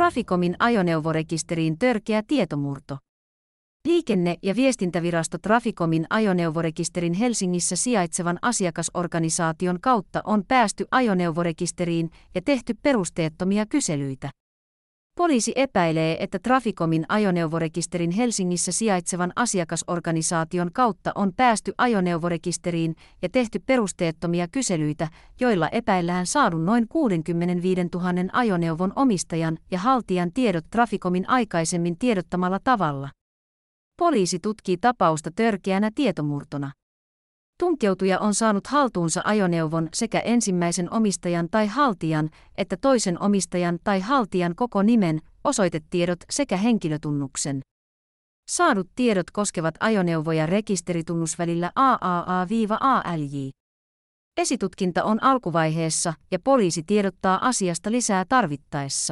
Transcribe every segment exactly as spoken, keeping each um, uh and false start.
Traficomin ajoneuvorekisteriin törkeä tietomurto. Liikenne- ja viestintävirasto Traficomin ajoneuvorekisterin Helsingissä sijaitsevan asiakasorganisaation kautta on päästy ajoneuvorekisteriin ja tehty perusteettomia kyselyitä. Poliisi epäilee, että Traficomin ajoneuvorekisterin Helsingissä sijaitsevan asiakasorganisaation kautta on päästy ajoneuvorekisteriin ja tehty perusteettomia kyselyitä, joilla epäillään saadun noin kuusikymmentäviisituhatta ajoneuvon omistajan ja haltijan tiedot Traficomin aikaisemmin tiedottamalla tavalla. Poliisi tutkii tapausta törkeänä tietomurtona. Tunkeutuja on saanut haltuunsa ajoneuvon sekä ensimmäisen omistajan tai haltijan että toisen omistajan tai haltijan koko nimen, osoitetiedot sekä henkilötunnuksen. Saadut tiedot koskevat ajoneuvoja rekisteritunnusvälillä A A A–A L J. Esitutkinta on alkuvaiheessa ja poliisi tiedottaa asiasta lisää tarvittaessa.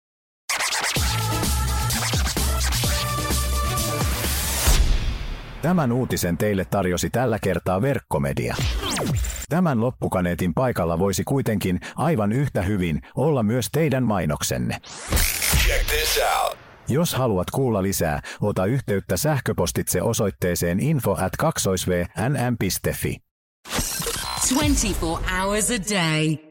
Tämän uutisen teille tarjosi tällä kertaa Verkkomedia. Tämän loppukaneetin paikalla voisi kuitenkin aivan yhtä hyvin olla myös teidän mainoksenne. Check this out. Jos haluat kuulla lisää, ota yhteyttä sähköpostitse osoitteeseen info at kaksoisv n m piste f i. twenty-four hours a day.